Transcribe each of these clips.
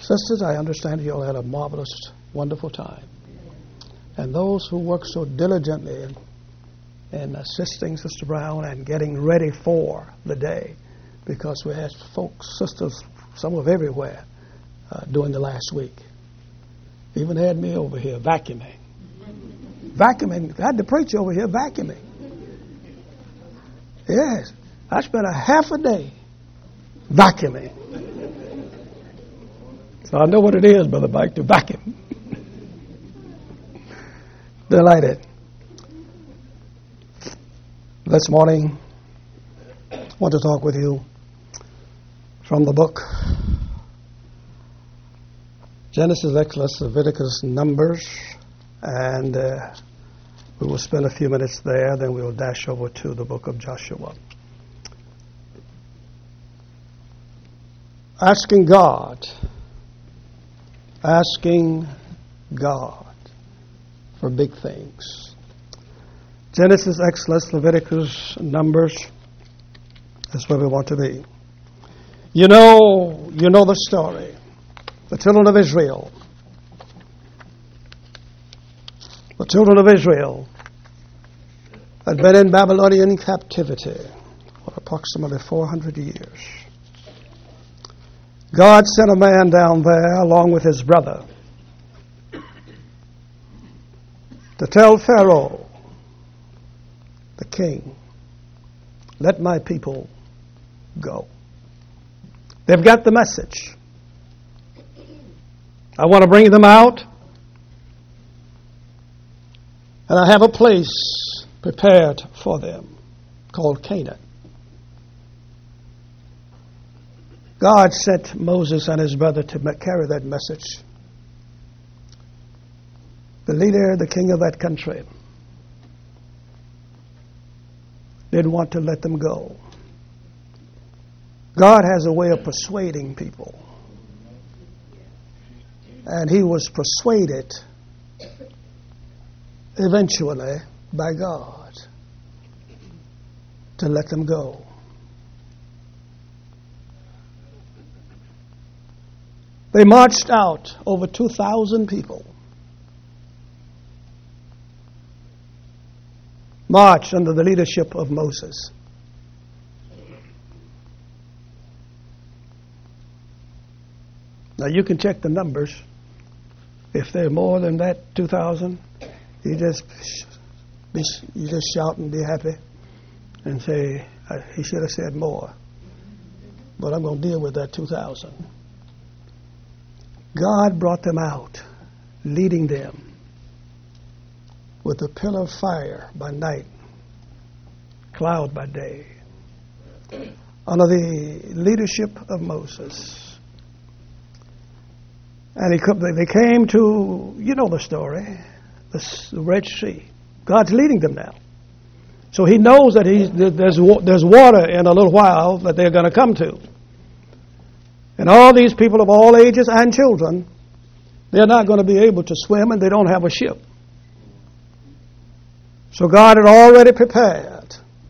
Sisters, I understand you all had a marvelous, wonderful time. And those who work so diligently in assisting Sister Brown and getting ready for the day, because we had folks, sisters, some of everywhere during the last week. Even had me over here vacuuming. I had to preach over here vacuuming. Yes, I spent a half a day vacuuming. So I know what it is, Brother Mike, to vacuum. Delighted. This morning, I want to talk with you from the book Genesis, Exodus, Leviticus, Numbers, and we will spend a few minutes there, then we will dash over to the book of Joshua. Asking God for big things. Genesis, Exodus, Leviticus, Numbers, that's where we want to be. You know the story. The children of Israel. The children of Israel had been in Babylonian captivity for approximately 400 years. God sent a man down there along with his brother to tell Pharaoh, the king, let my people go. They've got the message. I want to bring them out, and I have a place prepared for them called Canaan. God sent Moses and his brother to carry that message. The leader, the king of that country, didn't want to let them go. God has a way of persuading people. And he was persuaded eventually by God to let them go. They marched out, over 2,000 people. Marched under the leadership of Moses. Now you can check the numbers. If they're more than that 2,000, you just shout and be happy and say, he should have said more. But I'm going to deal with that 2,000. God brought them out, leading them with a pillar of fire by night, cloud by day, under the leadership of Moses. And they came to, you know the story, the Red Sea. God's leading them now. So he knows that there's water in a little while that they're going to come to. And all these people of all ages and children, they're not going to be able to swim, and they don't have a ship. So God had already prepared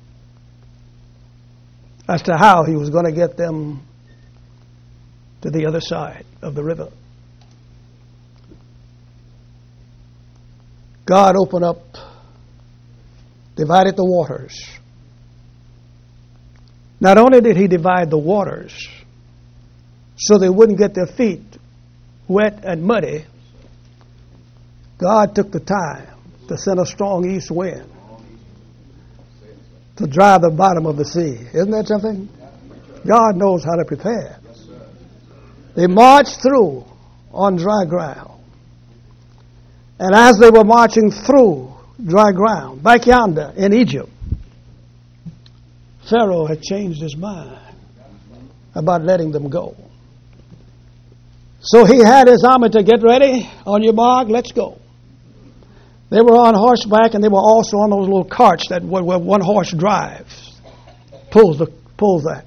as to how he was going to get them to the other side of the river. God opened up, divided the waters. Not only did he divide the waters so they wouldn't get their feet wet and muddy, God took the time to send a strong east wind to dry the bottom of the sea. Isn't that something? God knows how to prepare. They marched through on dry ground. And as they were marching through dry ground, back yonder in Egypt, Pharaoh had changed his mind about letting them go. So he had his army to get ready. On your mark, let's go. They were on horseback, and they were also on those little carts that where one horse drives, pulls that.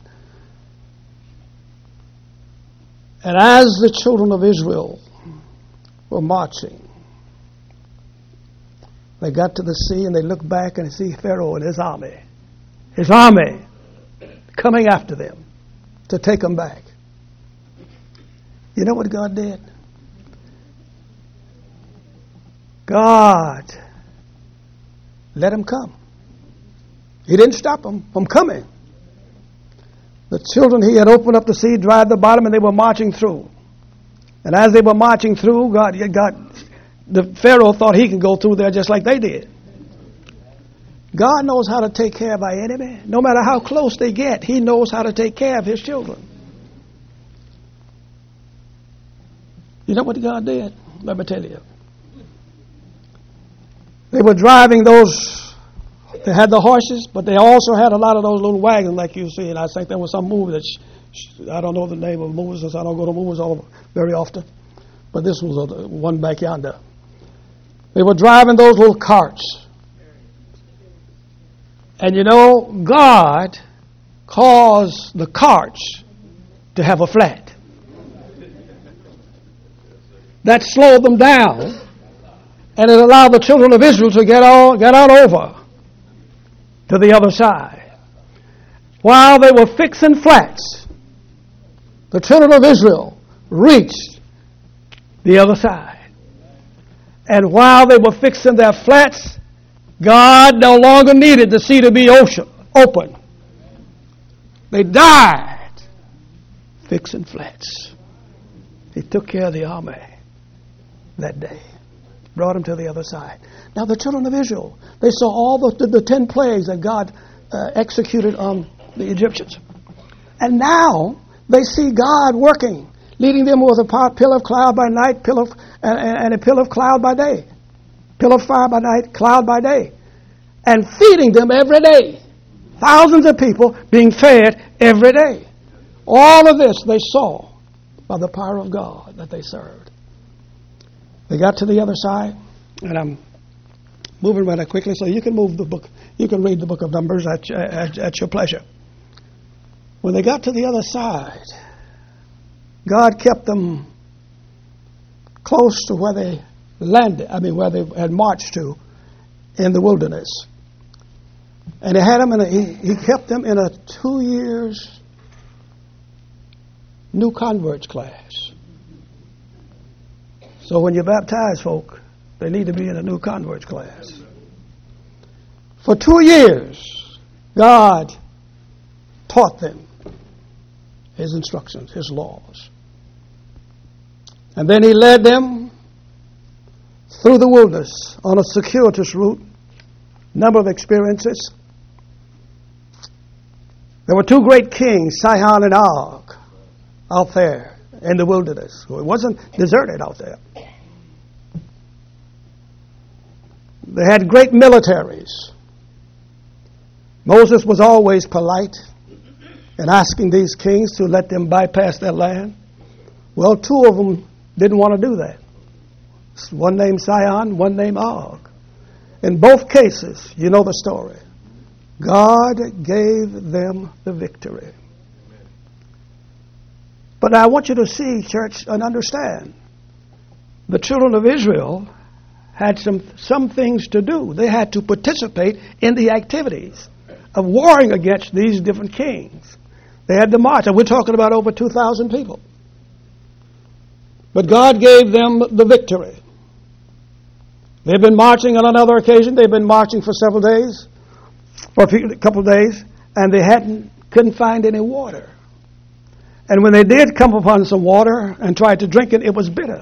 And as the children of Israel were marching, they got to the sea, and they looked back and see Pharaoh and his army coming after them to take them back. You know what God did? God let them come. He didn't stop them from coming. The children, he had opened up the sea, dried the bottom, and they were marching through. And as they were marching through, the Pharaoh thought he could go through there just like they did. God knows how to take care of our enemy. No matter how close they get, he knows how to take care of his children. You know what God did? Let me tell you. They were driving those, they had the horses, but they also had a lot of those little wagons like you see. And I think there was some movie that, I don't know the name of the movies, since I don't go to movies very often. But this was one back yonder. They were driving those little carts. And you know, God caused the carts to have a flat. That slowed them down, and it allowed the children of Israel to get on over to the other side. While they were fixing flats, the children of Israel reached the other side. And while they were fixing their flats, God no longer needed the sea to be open. They died fixing flats. He took care of the army that day. Brought them to the other side. Now the children of Israel, they saw all the 10 plagues that God executed on the Egyptians. And now they see God working, leading them with a pillar of cloud by night, and a pillar of cloud by day. Pillar of fire by night, cloud by day. And feeding them every day. Thousands of people being fed every day. All of this they saw by the power of God that they served. They got to the other side, and I'm moving rather quickly, so you can move the book. You can read the book of Numbers at your pleasure. When they got to the other side, God kept them close to where they landed. Where they had marched to in the wilderness, and he had them he kept them in a 2 years new converts class. So when you baptize folk, they need to be in a new converts class. For 2 years, God taught them his instructions, his laws. And then he led them through the wilderness on a circuitous route, number of experiences. There were 2 great kings, Sihon and Og, out there in the wilderness. It wasn't deserted out there. They had great militaries. Moses was always polite in asking these kings to let them bypass their land. Well, 2 of them didn't want to do that. One named Sihon, one named Og. In both cases, you know the story. God gave them the victory. But I want you to see, church, and understand. The children of Israel had some things to do. They had to participate in the activities of warring against these different kings. They had to march, and we're talking about over 2,000 people. But God gave them the victory. They've been marching on another occasion. They've been marching for several days, for a couple of days, and they couldn't find any water. And when they did come upon some water and tried to drink it, it was bitter.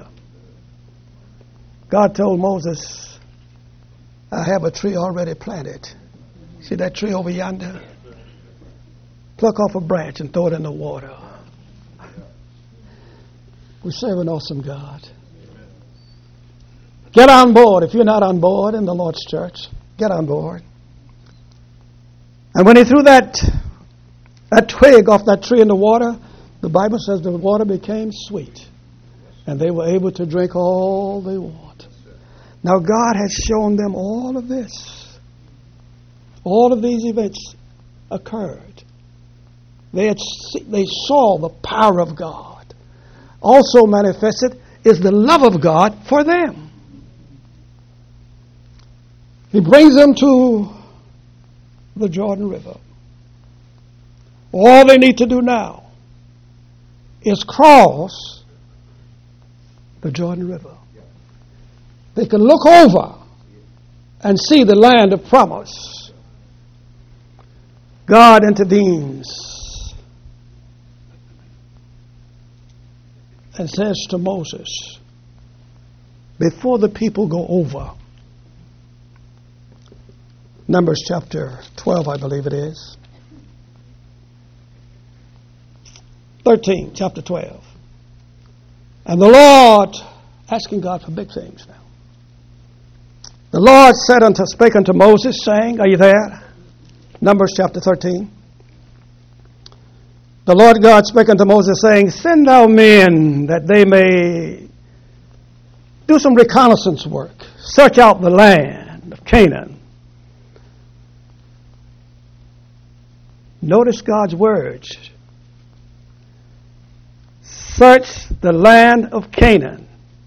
God told Moses, I have a tree already planted. See that tree over yonder? Pluck off a branch and throw it in the water. We serve an awesome God. Get on board. If you're not on board in the Lord's church, get on board. And when he threw that twig off that tree in the water, the Bible says the water became sweet. And they were able to drink all they want. Now God has shown them all of this. All of these events occurred. They saw the power of God. Also manifested is the love of God for them. He brings them to the Jordan River. All they need to do now is cross the Jordan River. They could look over and see the land of promise. God intervenes and says to Moses, before the people go over, Numbers chapter 12, I believe it is. 13, chapter 12. And the Lord, asking God for big things now. The Lord spake unto Moses, saying, are you there? Numbers chapter 13. The Lord God spake unto Moses, saying, send thou men that they may do some reconnaissance work. Search out the land of Canaan. Notice God's words. Search the land of Canaan.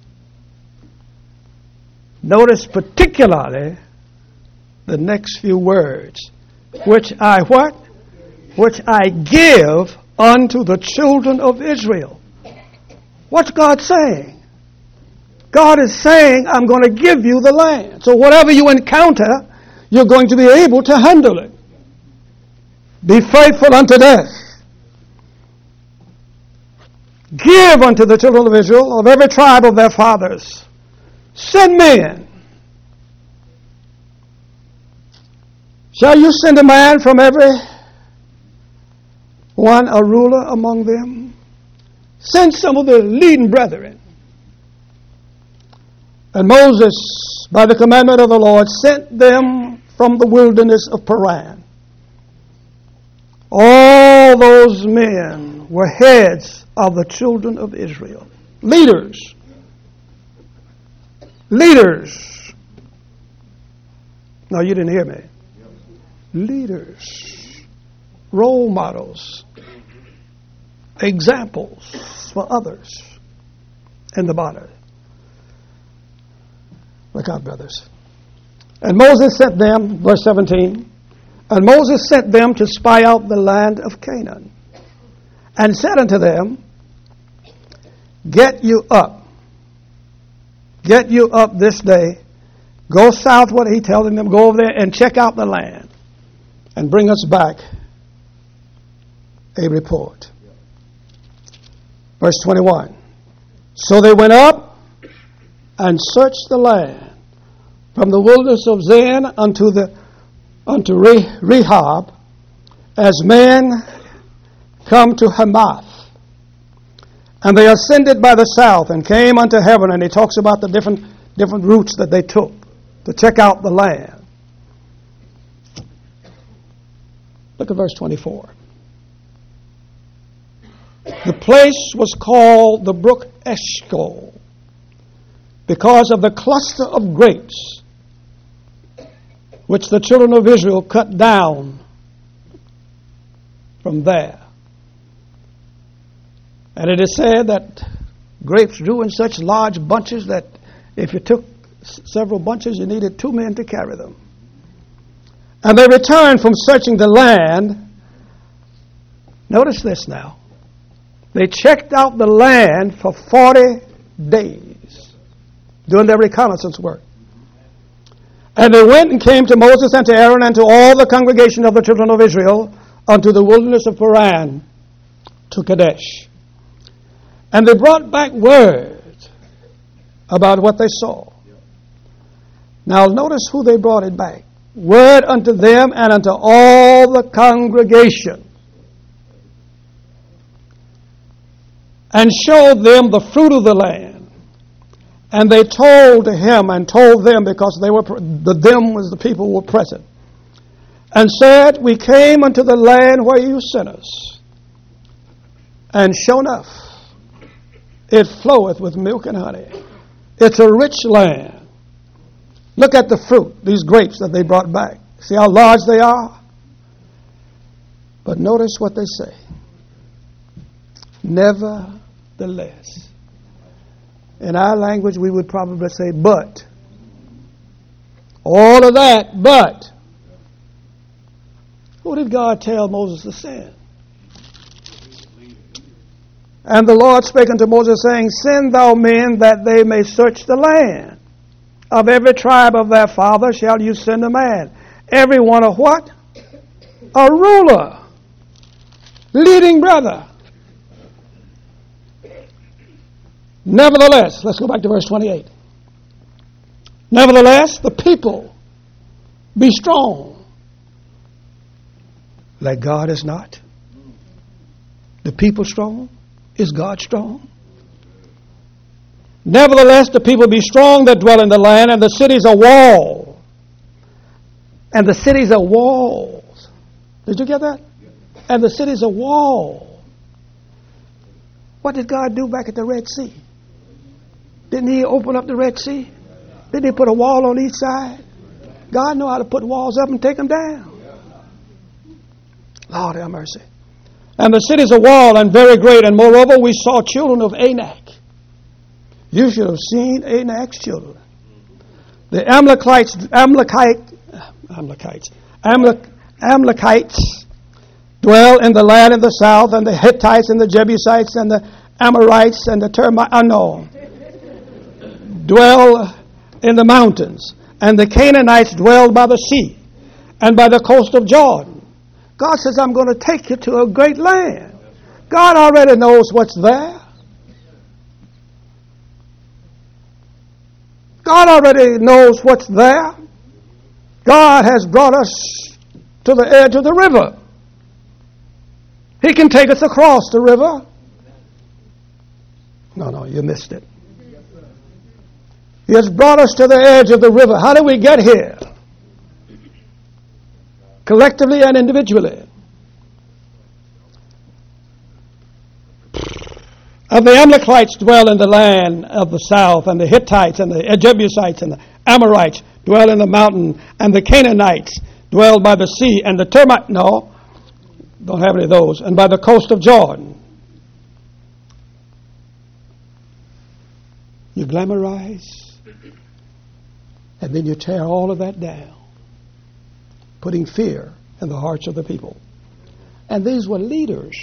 Notice particularly the next few words. Which I what? Which I give unto the children of Israel. What's God saying? God is saying, I'm going to give you the land. So whatever you encounter, you're going to be able to handle it. Be faithful unto death. Give unto the children of Israel of every tribe of their fathers. Send men. Shall you send a man from every one a ruler among them? Send some of the leading brethren. And Moses, by the commandment of the Lord, sent them from the wilderness of Paran. All those men were heads of the children of Israel. Leaders. Leaders. No, you didn't hear me. Leaders. Role models. Examples for others in the body. Look out, brothers. And Moses sent them, verse 17, and Moses sent them to spy out the land of Canaan, and said unto them, get you up this day, go southward, he telling them, go over there and check out the land, and bring us back a report. Verse 21, so they went up and searched the land from the wilderness of Zin unto Rehob, as men come to Hamath. And they ascended by the south and came unto Hebron, and he talks about the different routes that they took to check out the land. Look at verse 24. The place was called the brook Eshcol, because of the cluster of grapes which the children of Israel cut down from there. And it is said that grapes grew in such large bunches that if you took several bunches, you needed 2 men to carry them. And they returned from searching the land. Notice this now. They checked out the land for 40 days doing their reconnaissance work. And they went and came to Moses and to Aaron and to all the congregation of the children of Israel unto the wilderness of Paran, to Kadesh. And they brought back word about what they saw. Now notice who they brought it back. Word unto them and unto all the congregation. And showed them the fruit of the land. And they told to him and told them, because they were the them was the people who were present, and said, we came unto the land where you sent us. And sure enough, it floweth with milk and honey. It's a rich land. Look at the fruit, these grapes that they brought back. See how large they are? But notice what they say. Nevertheless. In our language, we would probably say, but. All of that, but. Who did God tell Moses to send? And the Lord spake unto Moses, saying, Send thou men that they may search the land. Of every tribe of their father shall you send a man. Every one a what? A ruler. Leading brother. Nevertheless, let's go back to verse 28. Nevertheless, the people be strong. Like God is not. The people strong. Is God strong? Nevertheless, the people be strong that dwell in the land, and the cities are wall. And the cities are walls. Did you get that? And the cities are wall. What did God do back at the Red Sea? Didn't He open up the Red Sea? Didn't He put a wall on each side? God knew how to put walls up and take them down. Lord have mercy. And the cities are walled and very great, and moreover we saw children of Anak. You should have seen Anak's children. The Amalekites dwell in the land in the south, and the Hittites and the Jebusites and the Amorites and the dwell in the mountains, and the Canaanites dwell by the sea and by the coast of Jordan. God says, I'm going to take you to a great land. God already knows what's there. God already knows what's there. God has brought us to the edge of the river. He can take us across the river. No, you missed it. He has brought us to the edge of the river. How did we get here? Collectively and individually. Of the Amalekites dwell in the land of the south, and the Hittites and the Jebusites and the Amorites dwell in the mountain, and the Canaanites dwell by the sea, and the don't have any of those, and by the coast of Jordan. You glamorize, and then you tear all of that down, putting fear in the hearts of the people. And these were leaders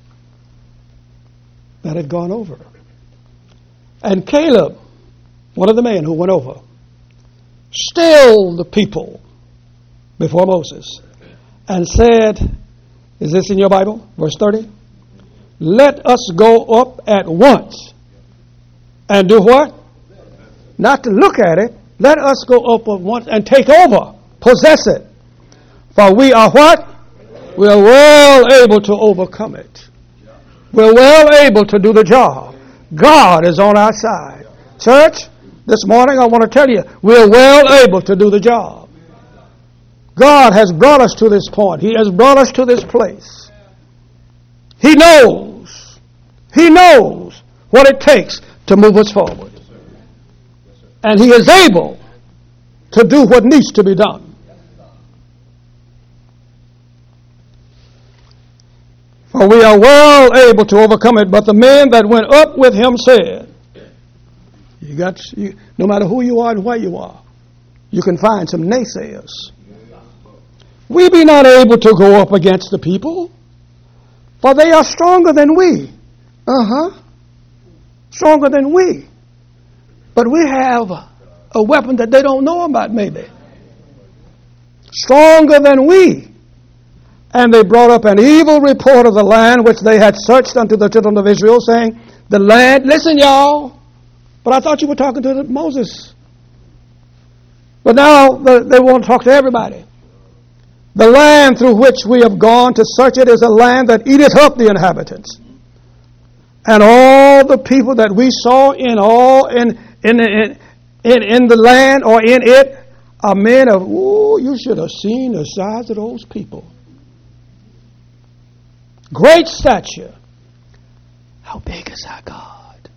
that had gone over. And Caleb, one of the men who went over, stilled the people before Moses and said, is this in your Bible? Verse 30. Let us go up at once and do what? Not to look at it. Let us go up at once and take over, possess it. For we are what? We are well able to overcome it. We're well able to do the job. God is on our side. Church, this morning I want to tell you, we're well able to do the job. God has brought us to this point. He has brought us to this place. He knows what it takes to move us forward. And He is able to do what needs to be done. For we are well able to overcome it. But the men that went up with him said, no matter who you are and where you are, you can find some naysayers. We be not able to go up against the people, for they are stronger than we. Stronger than we. But we have a weapon that they don't know about, maybe. Stronger than we. And they brought up an evil report of the land which they had searched unto the children of Israel, saying, the land, listen y'all, but I thought you were talking to Moses. But now they want to talk to everybody. The land through which we have gone to search it is a land that eateth up the inhabitants. And all the people that we saw in the land or in it are men of, you should have seen the size of those people. Great stature. How big is our God?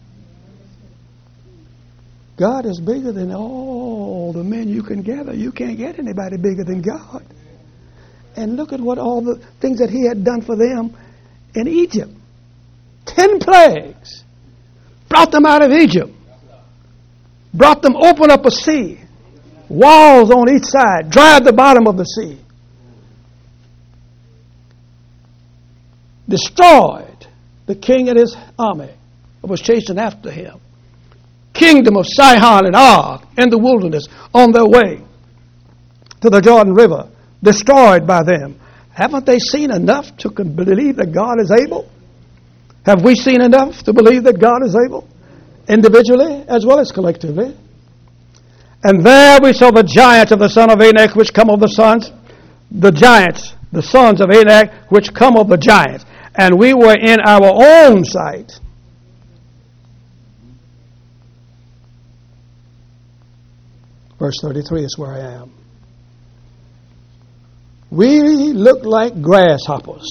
God is bigger than all the men you can gather. You can't get anybody bigger than God. And look at what all the things that He had done for them in Egypt. 10 plagues. Brought them out of Egypt. Brought them, open up a sea. Walls on each side. Dried the bottom of the sea. Destroyed the king and his army was chasing after him. Kingdom of Sihon and Og in the wilderness on their way to the Jordan River, destroyed by them. Haven't they seen enough to believe that God is able? Have we seen enough to believe that God is able? Individually as well as collectively. And there we saw the giants of the son of Anak, which come of the sons, the giants, the sons of Anak, which come of the giants. And we were in our own sight verse 33 is where I am. We look like grasshoppers.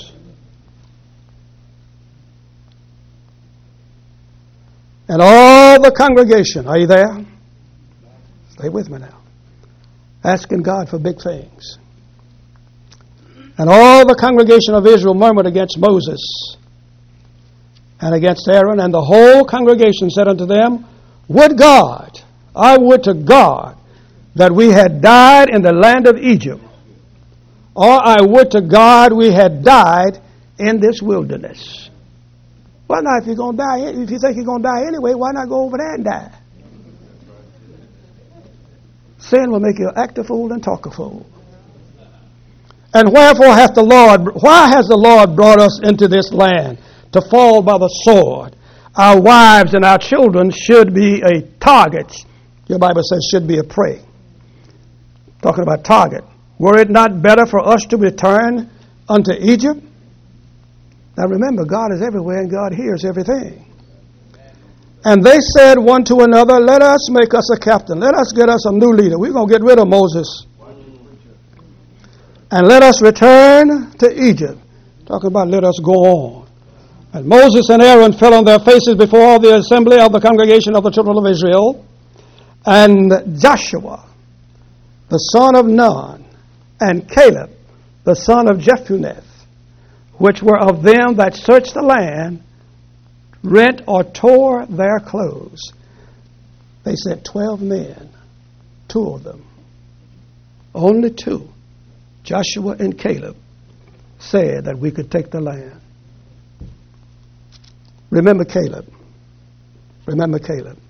And all the congregation, are you there? Stay with me now. Asking God for big things. And all the congregation of Israel murmured against Moses and against Aaron, and the whole congregation said unto them, Would God, I would to God, that we had died in the land of Egypt, or I would to God we had died in this wilderness. Well, now, if you're going to die, if you think you're going to die anyway, why not go over there and die? Sin will make you act a fool and talk a fool. And wherefore why has the Lord brought us into this land to fall by the sword? Our wives and our children should be a target. Your Bible says should be a prey. Talking about target. Were it not better for us to return unto Egypt? Now remember, God is everywhere and God hears everything. And they said one to another, Let us make us a captain. Let us get us a new leader. We're going to get rid of Moses. And let us return to Egypt. Talking about let us go on. And Moses and Aaron fell on their faces before all the assembly of the congregation of the children of Israel. And Joshua, the son of Nun, and Caleb, the son of Jephunneh, which were of them that searched the land, rent or tore their clothes. They said 12 men, 2 of them, only 2, Joshua and Caleb, said that we could take the land. Remember Caleb. Remember Caleb.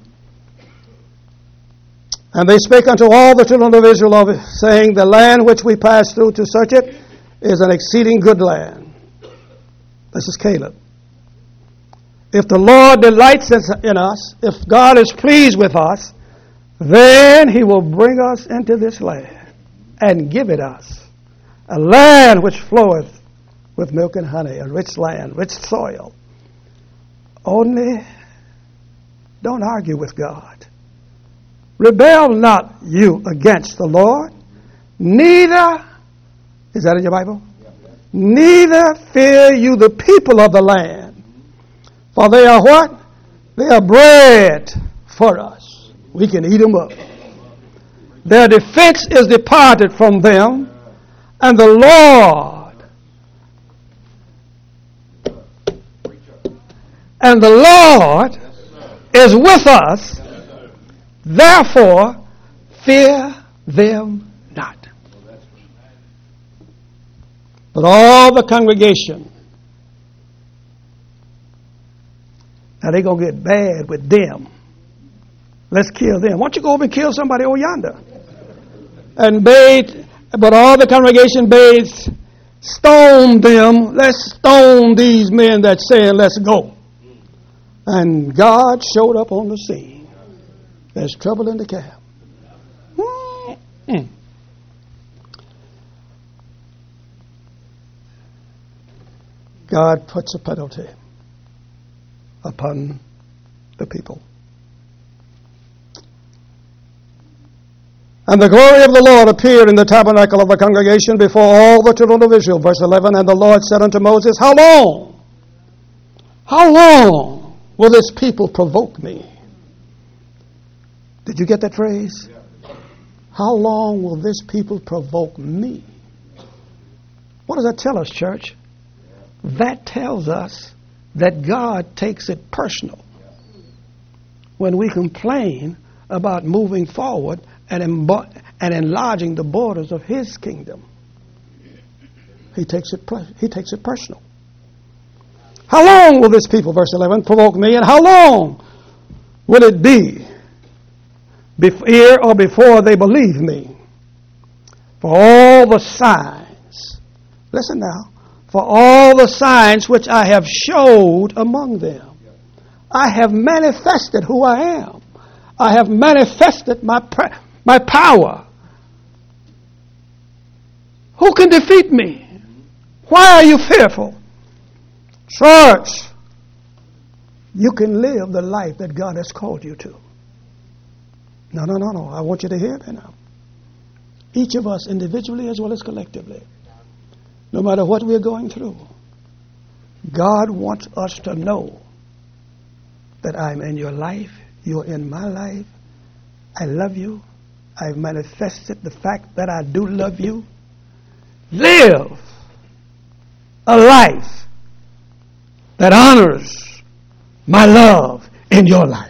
And they spake unto all the children of Israel, saying, The land which we passed through to search it is an exceeding good land. This is Caleb. If the Lord delights in us, if God is pleased with us, then He will bring us into this land and give it us. A land which floweth with milk and honey, a rich land, rich soil. Only don't argue with God. Rebel not you against the Lord, neither, is that in your Bible? Neither fear you the people of the land. For they are what? They are bread for us. We can eat them up. Their defense is departed from them, and the Lord is with us. Therefore, fear them not. But all the congregation, now they're going to get bad with them. Let's kill them. Why don't you go over and kill somebody over yonder? And but all the congregation bade, stone them. Let's stone these men that saying, let's go. And God showed up on the scene. There's trouble in the camp. Mm-hmm. God puts a penalty upon the people. And the glory of the Lord appeared in the tabernacle of the congregation before all the children of Israel. Verse 11, And the Lord said unto Moses, How long? How long will this people provoke me? Did you get that phrase? How long will this people provoke me? What does that tell us, church? That tells us that God takes it personal when we complain about moving forward and enlarging the borders of His kingdom. He takes it personal. How long will this people, verse 11, provoke me, and how long will it be ere or before they believe me? For all the signs, listen now, for all the signs which I have showed among them. I have manifested who I am. I have manifested my power. Who can defeat me? Why are you fearful? Church, you can live the life that God has called you to. No. I want you to hear that now. Each of us, individually as well as collectively, no matter what we're going through, God wants us to know that I'm in your life, you're in my life, I love you, I've manifested the fact that I do love you. Live a life that honors my love in your life.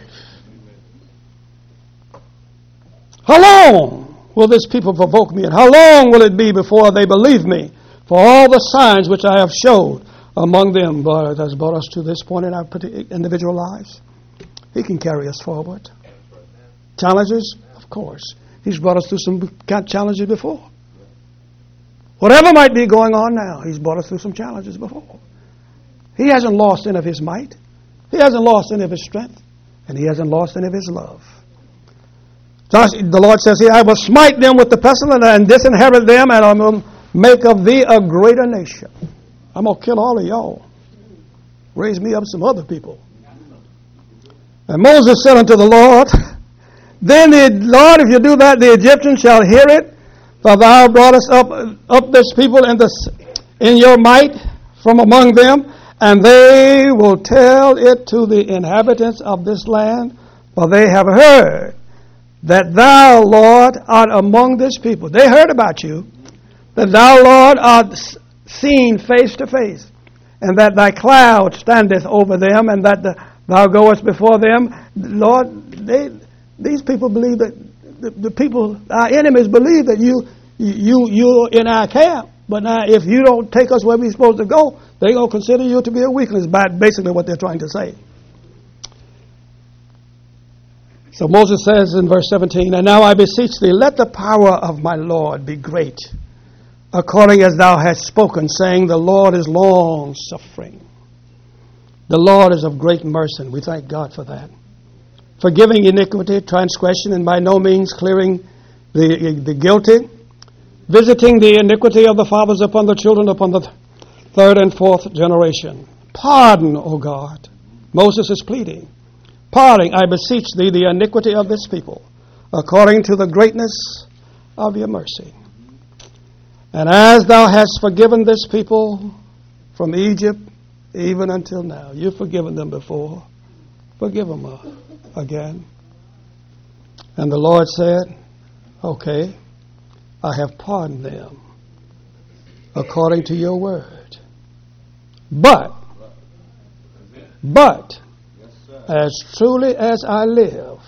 How long will this people provoke me, and how long will it be before they believe me? For all the signs which I have showed among them, but has brought us to this point in our individual lives. He can carry us forward. Challenges, of course. He's brought us through some challenges before. Whatever might be going on now, He's brought us through some challenges before. He hasn't lost any of His might. He hasn't lost any of His strength. And He hasn't lost any of His love. The Lord says here, I will smite them with the pestilence and disinherit them, and I will make of thee a greater nation. I'm going to kill all of y'all. Raise me up some other people. And Moses said unto the Lord, then Lord, if you do that, the Egyptians shall hear it, for thou broughtest up this people in your might from among them, and they will tell it to the inhabitants of this land, for they have heard that thou, Lord, art among this people. They heard about you, that thou, Lord, art seen face to face, and that thy cloud standeth over them, and that thou goest before them. Lord, these people believe that the people, our enemies, believe that you're in our camp. But now, if you don't take us where we're supposed to go, they're going to consider you to be a weakness. Basically, what they're trying to say. So Moses says in verse 17, and now I beseech thee, let the power of my Lord be great, according as thou hast spoken, saying, the Lord is long suffering. The Lord is of great mercy, and we thank God for that. Forgiving iniquity, transgression, and by no means clearing the guilty, visiting the iniquity of the fathers upon the children, upon the third and fourth generation. Pardon, O God. Moses is pleading. Pardon, I beseech thee, the iniquity of this people, according to the greatness of your mercy. And as thou hast forgiven this people from Egypt, even until now, you've forgiven them before, forgive them again. And the Lord said, okay, I have pardoned them according to your word. But, as truly as I live,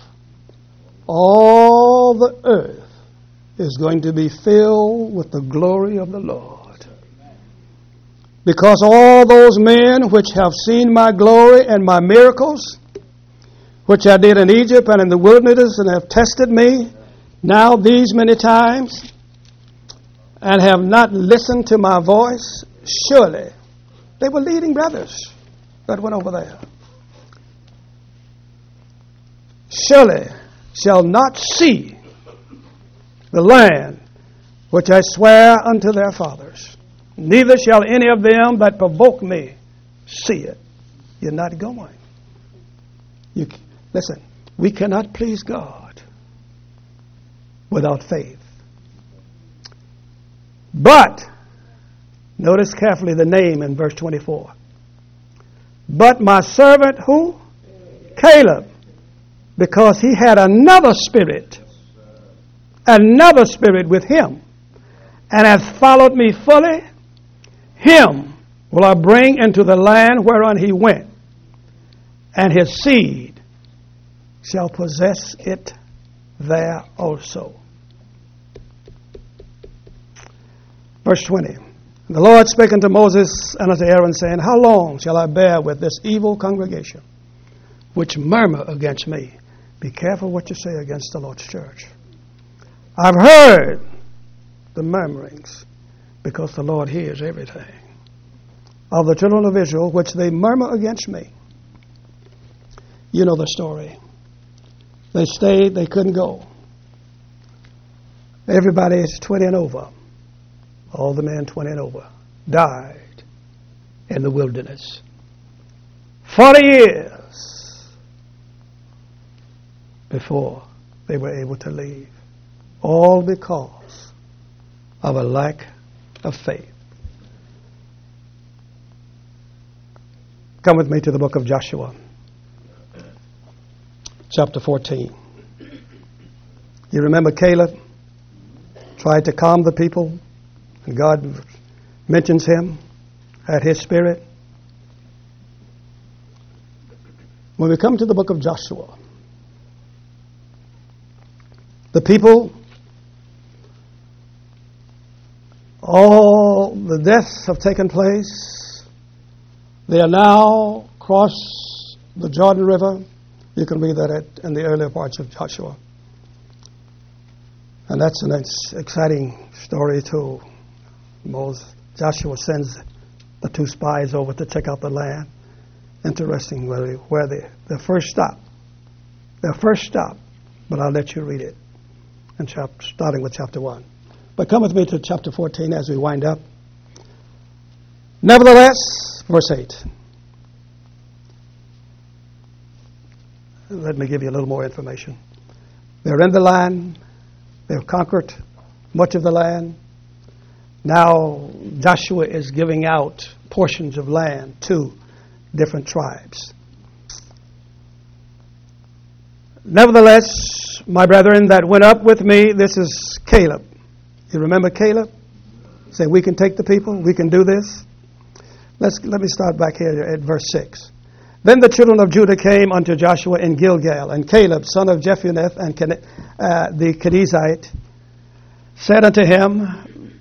all the earth is going to be filled with the glory of the Lord. Because all those men which have seen my glory and my miracles, which I did in Egypt and in the wilderness, and have tested me now these many times, and have not listened to my voice, surely they were leading brothers that went over there. Surely shall not see the land which I swear unto their fathers, neither shall any of them that provoke me see it. You're not going. Listen, we cannot please God without faith. But, notice carefully the name in verse 24. But my servant, who? Caleb. Because he had another spirit with him, and hath followed me fully, him will I bring into the land whereon he went, and his seed shall possess it there also. Verse 20. The Lord spake unto Moses and unto Aaron, saying, How long shall I bear with this evil congregation, which murmur against me? Be careful what you say against the Lord's church. I've heard the murmurings, because the Lord hears everything, of the children of Israel, which they murmur against me. You know the story. They stayed, they couldn't go. Everybody is 20 and over. All the men 20 and over died in the wilderness. 40 years before they were able to leave. All because of a lack of faith. Come with me to the book of Joshua, chapter 14. You remember Caleb tried to calm the people, and God mentions him at his spirit. When we come to the book of Joshua, the people, all the deaths have taken place. They are now crossed the Jordan River. You can read that in the earlier parts of Joshua. And that's an exciting story too. Joshua sends the two spies over to check out the land. Interesting where their first stop. Their first stop. But I'll let you read it, starting with chapter 1. But come with me to chapter 14 as we wind up. Nevertheless, verse 8. Let me give you a little more information. They're in the land. They've conquered much of the land. Now Joshua is giving out portions of land to different tribes. Nevertheless, my brethren that went up with me, this is Caleb. You remember Caleb? Say, we can take the people, we can do this. Let me start back here at verse 6. Then the children of Judah came unto Joshua in Gilgal, and Caleb, son of Jephunneh, and the Kenizzite, said unto him,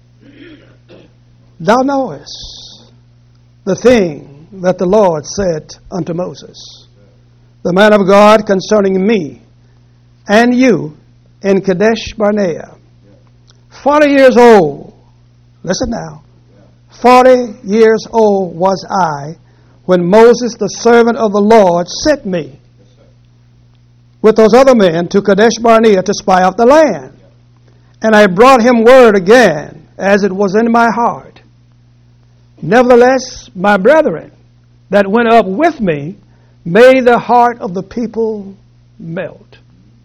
Thou knowest the thing that the Lord said unto Moses, the man of God, concerning me and you in Kadesh Barnea. 40 years old, listen now, 40 years old was I when Moses, the servant of the Lord, sent me with those other men to Kadesh Barnea to spy out the land. And I brought him word again, as it was in my heart. Nevertheless, my brethren that went up with me made the heart of the people melt.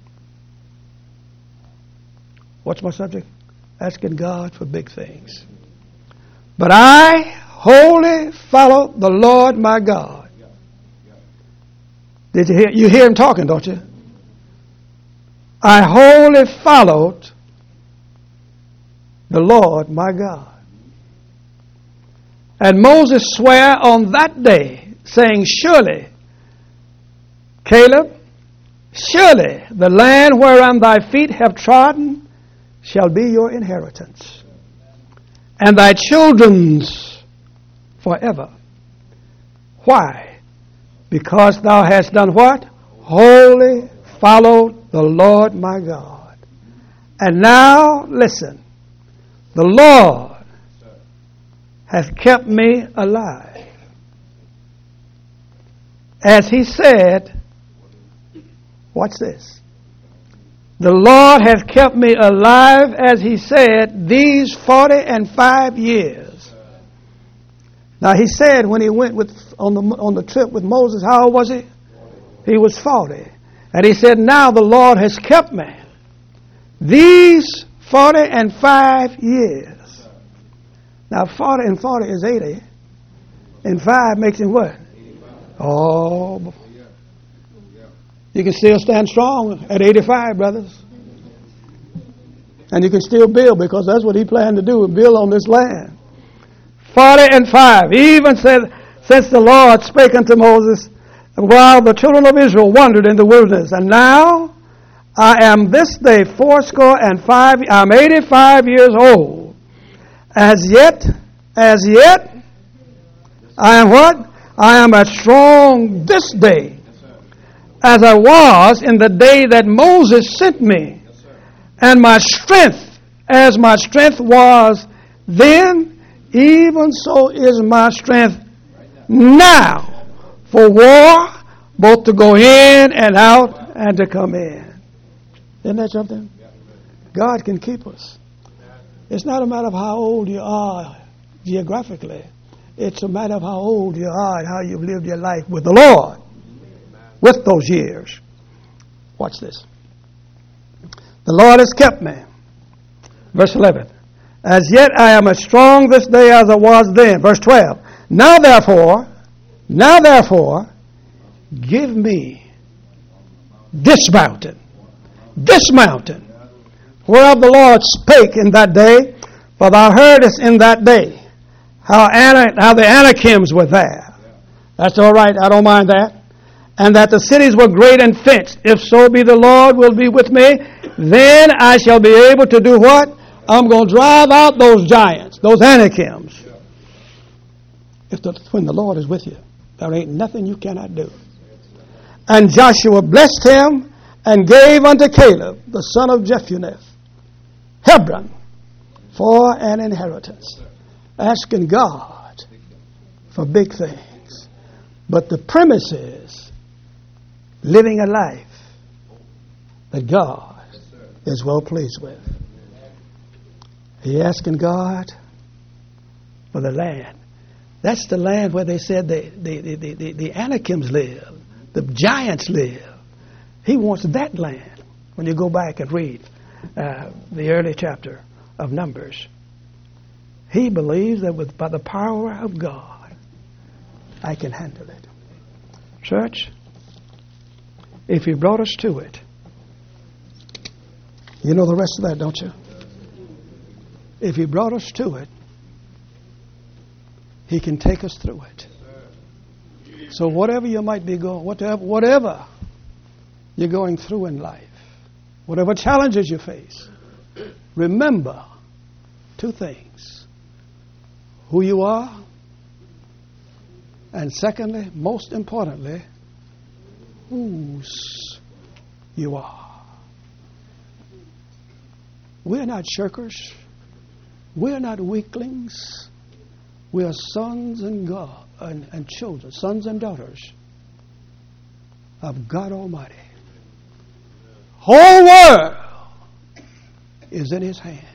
What's my subject? Asking God for big things. But I wholly follow the Lord my God. Did you hear him talking, don't you? I wholly followed the Lord my God. And Moses sware on that day, saying, Surely, Caleb, surely the land whereon thy feet have trodden shall be your inheritance, and thy children's forever. Why? Because thou hast done what? Wholly followed the Lord my God. And now, listen, the Lord has kept me alive. As he said, watch this. The Lord has kept me alive, as he said, these 45 years. Now he said when he went on the trip with Moses, how old was he? He was 40. And he said, now the Lord has kept me these 45 years. Now 40 and 40 is 80. And 5 makes him what? Oh, you can still stand strong at 85, brothers. And you can still build, because that's what he planned to do, build on this land. 40 and 5. He even said, since the Lord spake unto Moses, while the children of Israel wandered in the wilderness. And now I am this day 85. I'm 85 years old. As yet As yet, I am what? I am as strong this day as I was in the day that Moses sent me. And my strength, as my strength was then, even so is my strength now for war, both to go in and out and to come in. Isn't that something? God can keep us. It's not a matter of how old you are geographically. It's a matter of how old you are and how you've lived your life with the Lord, with those years. Watch this. The Lord has kept me. Verse 11. As yet I am as strong this day as I was then. Verse 12. Now therefore, give me this mountain, whereof the Lord spake in that day, for thou heardest in that day how the Anakims were there. That's all right, I don't mind that. And that the cities were great and fenced. If so be the Lord will be with me, then I shall be able to do what? I'm going to drive out those giants, those Anakims. When the Lord is with you, there ain't nothing you cannot do. And Joshua blessed him and gave unto Caleb, the son of Jephunneh, Hebron for an inheritance. Asking God for big things. But the premise is living a life that God is well pleased with. He asking God for the land. That's the land where they said the Anakims live, the giants live. He wants that land. When you go back and read the early chapter of Numbers, he believes that by the power of God, I can handle it. Church, if he brought us to it, you know the rest of that, don't you? If he brought us to it, he can take us through it. So whatever you might be going, whatever you're going through in life, whatever challenges you face, remember two things. Who you are, and secondly, most importantly, whose you are. We're not shirkers. We're not weaklings. We are sons and God and children, sons and daughters of God Almighty. Whole world is in His hands.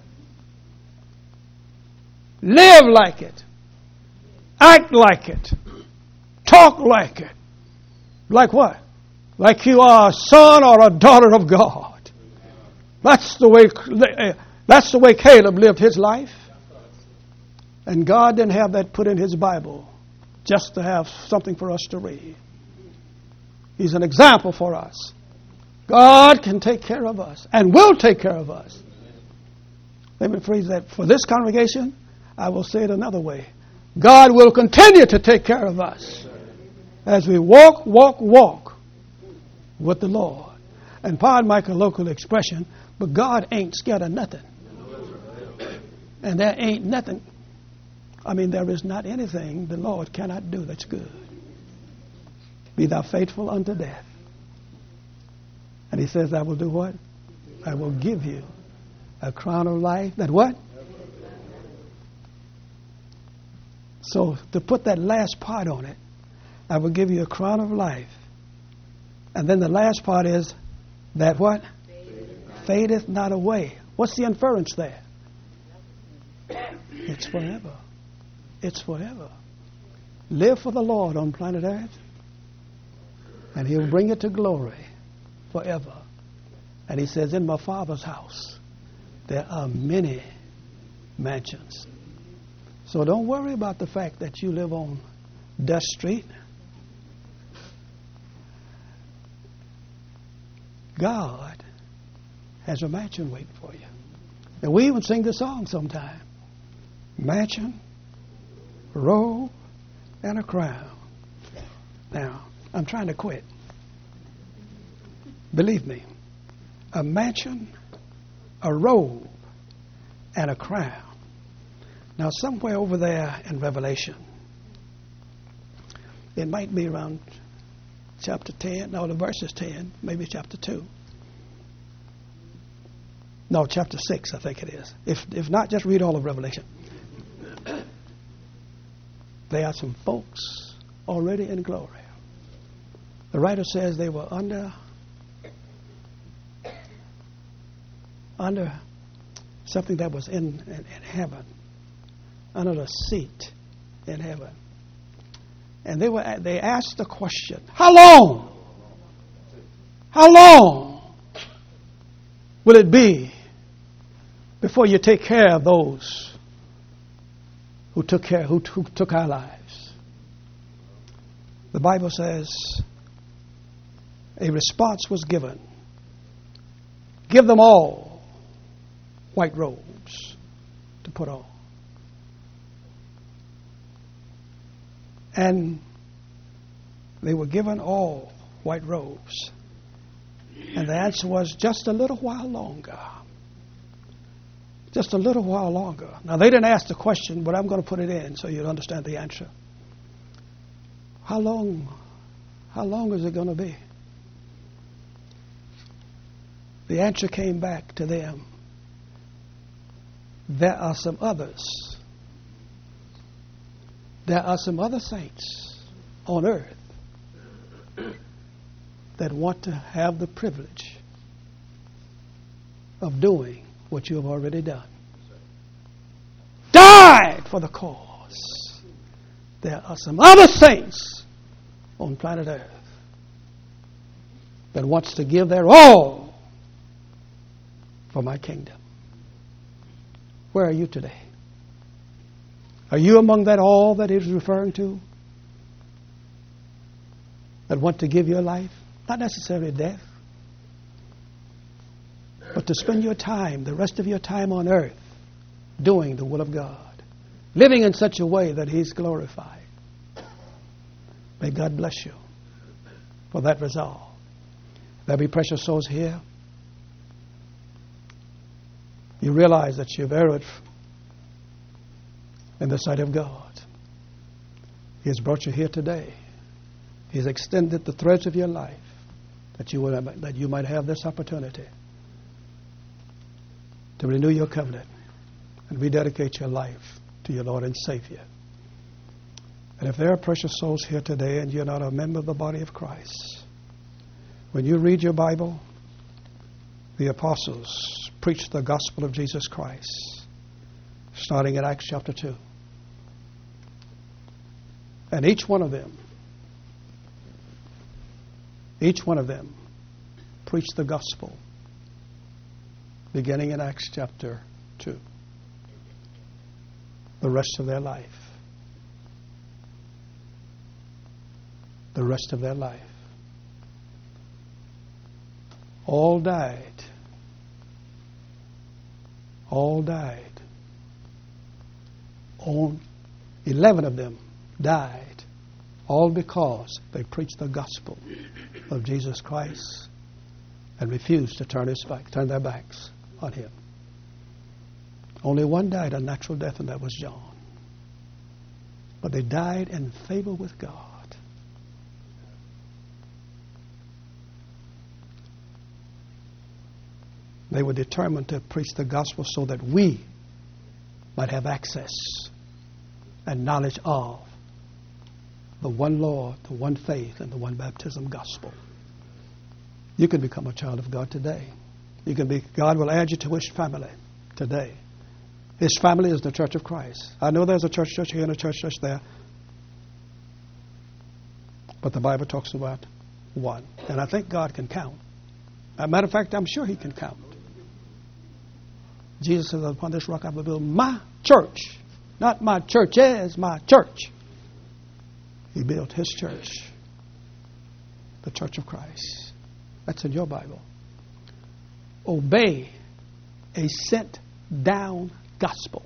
Live like it. Act like it. Talk like it. Like what? Like you are a son or a daughter of God. That's the way Caleb lived his life. And God didn't have that put in His Bible just to have something for us to read. He's an example for us. God can take care of us and will take care of us. Let me phrase that for this congregation. I will say it another way. God will continue to take care of us as we walk with the Lord. And pardon my colloquial expression, but God ain't scared of nothing. And there ain't nothing. There is not anything the Lord cannot do that's good. Be thou faithful unto death. And He says, I will do what? I will give you a crown of life. That what? So to put that last part on it, I will give you a crown of life. And then the last part is that what? Fadeth not away. What's the inference there? It's forever. It's forever. Live for the Lord on planet Earth, and He'll bring it to glory forever. And He says, in my Father's house, there are many mansions. So don't worry about the fact that you live on Dust Street. God has a mansion waiting for you. And we even sing the song sometime. Mansion, robe, and a crown. Now, I'm trying to quit. Believe me, a mansion, a robe, and a crown. Now, somewhere over there in Revelation, it might be around chapter 10. No, the verse is 10. Maybe chapter 2. No, chapter 6, I think it is. If not, just read all of Revelation. There are some folks already in glory. The writer says they were under something that was in heaven, under the seat in heaven. And they asked the question, how long will it be before you take care of those who took our lives? The Bible says a response was given. Give them all white robes to put on. And they were given all white robes. And the answer was just a little while longer. Just a little while longer. Now, they didn't ask the question, but I'm going to put it in so you'll understand the answer. How long is it going to be? The answer came back to them. There are some others. There are some other saints on earth that want to have the privilege of doing what you have already done. Died for the cause. There are some other saints on planet Earth that wants to give their all for my kingdom. Where are you today? Are you among that all that it is referring to? That want to give your life? Not necessarily death, but to spend your time, the rest of your time on earth, doing the will of God, living in such a way that He's glorified. May God bless you for that resolve. There'll be precious souls here. You realize that you've erred in the sight of God. He has brought you here today. He's extended the threads of your life that you might have this opportunity to renew your covenant and rededicate your life to your Lord and Savior. And if there are precious souls here today and you're not a member of the body of Christ, when you read your Bible, the apostles preached the gospel of Jesus Christ, starting in Acts chapter 2. And each one of them preached the gospel, beginning in Acts chapter 2. The rest of their life. The rest of their life. All died. All died. 11 of them died, all because they preached the gospel of Jesus Christ and refused to turn their backs on Him. Only one died a natural death, and that was John. But they died in favor with God. They were determined to preach the gospel so that we might have access and knowledge of the one Lord, the one faith, and the one baptism gospel. You can become a child of God today. God will add you to His family today. His family is the Church of Christ. I know there's a church here and a church there, but the Bible talks about one. And I think God can count. As a matter of fact, I'm sure He can count. Jesus says, upon this rock I will build my church. Not my churches, my church. He built His church, the Church of Christ. That's in your Bible. Obey a sent down gospel.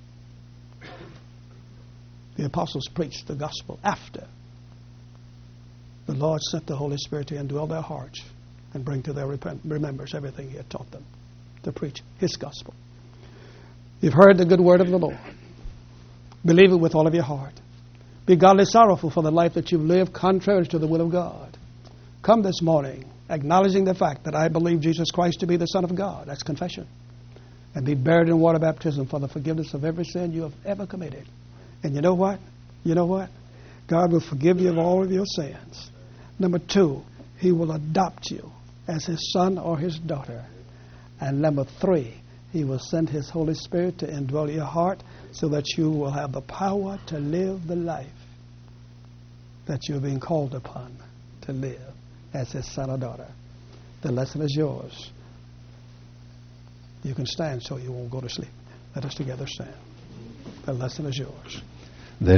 The apostles preached the gospel after the Lord sent the Holy Spirit to indwell their hearts and bring to their remembrance everything He had taught them to preach His gospel. You've heard the good word of the Lord. Believe it with all of your heart. Be godly sorrowful for the life that you've lived contrary to the will of God. Come this morning acknowledging the fact that I believe Jesus Christ to be the Son of God. That's confession. And be buried in water baptism for the forgiveness of every sin you have ever committed. And you know what? You know what? God will forgive you of all of your sins. Number 2, He will adopt you as His son or His daughter. And number 3, He will send His Holy Spirit to indwell your heart so that you will have the power to live the life that you're being called upon to live as His son or daughter. The lesson is yours. You can stand so you won't go to sleep. Let us together stand. The lesson is yours.